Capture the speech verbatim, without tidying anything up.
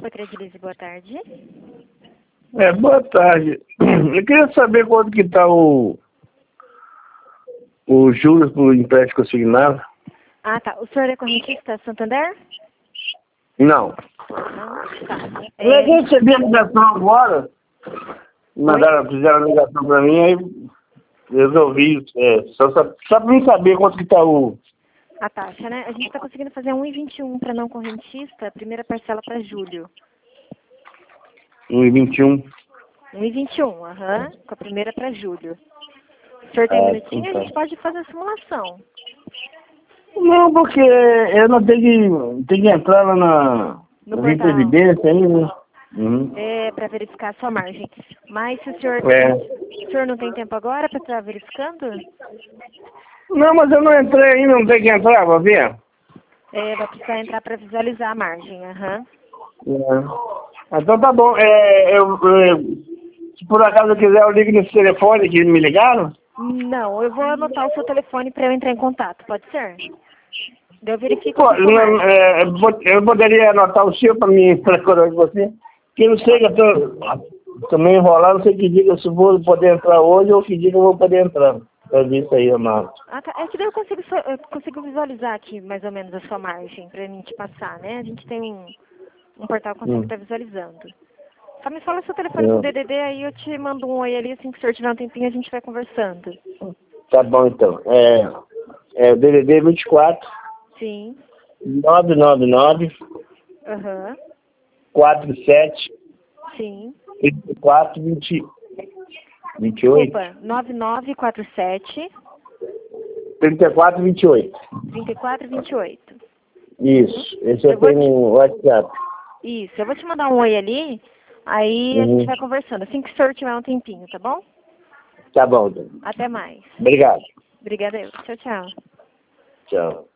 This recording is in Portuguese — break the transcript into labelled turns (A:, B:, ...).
A: Desculpa, Credilize, boa tarde.
B: É, boa tarde. Eu queria saber quanto que está o, o juros para o empréstimo consignado.
A: Ah, tá. O senhor é correntista Santander?
B: Não.
A: Não? Tá.
B: Eu
A: É...
B: recebi a ligação agora. Mandaram, fizeram a ligação para mim, aí resolvi. É, só só, só para mim saber quanto que está o...
A: A taxa, né? A gente está conseguindo fazer um e vinte e um para não correntista, primeira parcela para julho.
B: um e vinte e um.
A: um e vinte e um, aham, com a primeira para julho. O senhor tem um
B: Ah,
A: minutinho?
B: então
A: A gente pode fazer a simulação.
B: Não, porque eu não tenho que, tenho que entrar lá na,
A: No
B: na minha
A: portal.
B: previdência aí, né? Uhum.
A: É, para verificar a sua margem. Mas se o senhor,
B: É.
A: o senhor não tem tempo agora para estar verificando?
B: Não, mas eu não entrei ainda, não tem que entrar, vai ver?
A: É, vai precisar entrar para visualizar a margem, aham.
B: É. Então tá bom. É, eu, eu, se por acaso eu quiser, eu ligo nesse telefone que me ligaram.
A: Não, eu vou anotar o seu telefone para eu entrar em contato, pode ser? Eu verifico
B: Pô,
A: aqui sua
B: não,
A: margem.
B: é, eu po- eu poderia anotar o seu para me procurar de você. Que eu não sei que eu tô, tô meio enrolado, não sei que dia que eu vou poder entrar hoje ou que dia que eu vou poder entrar. Eu disse aí, Amado.
A: Ah, tá. É que daí eu consigo, só- eu consigo visualizar aqui mais ou menos a sua margem para mim te passar, né? A gente tem um, um portal que consegue
B: Hum.
A: estar visualizando. Só me fala seu telefone com o D D D, aí eu te mando um oi ali, assim que o senhor tiver um tempinho a gente vai conversando.
B: Tá bom então. É, é o D D D vinte e quatro,
A: Sim.
B: nove nove nove,
A: Aham.
B: quatro sete,
A: Sim.
B: trinta e quatro, vinte, vinte e oito.
A: Desculpa, nove nove quatro sete,
B: trinta e quatro, vinte e oito.
A: trinta e quatro vinte e oito.
B: Isso. Esse eu
A: Eu vou
B: tenho
A: te...
B: no WhatsApp.
A: Isso, eu vou te mandar um oi ali, aí a
B: Uhum.
A: gente vai conversando, assim que o senhor tiver um tempinho, tá bom?
B: Tá bom, então.
A: Até mais.
B: Obrigado.
A: Obrigada eu. Tchau, tchau.
B: Tchau.